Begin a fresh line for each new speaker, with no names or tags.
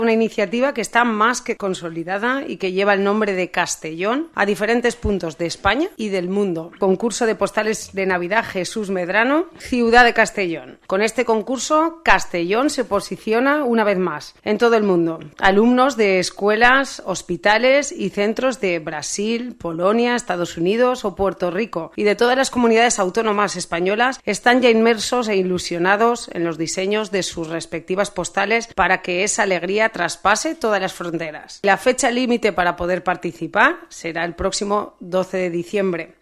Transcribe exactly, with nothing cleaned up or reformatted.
Una iniciativa que está más que consolidada y que lleva el nombre de Castellón a diferentes puntos de España y del mundo. Concurso de postales de Navidad Jesús Medrano, Ciudad de Castellón. Con este concurso, Castellón se posiciona una vez más en todo el mundo. Alumnos de escuelas, hospitales y centros de Brasil, Polonia, Estados Unidos o Puerto Rico y de todas las comunidades autónomas españolas están ya inmersos e ilusionados en los diseños de sus respectivas postales para que esa alegría traspase todas las fronteras. La fecha límite para poder participar será el próximo doce de diciembre.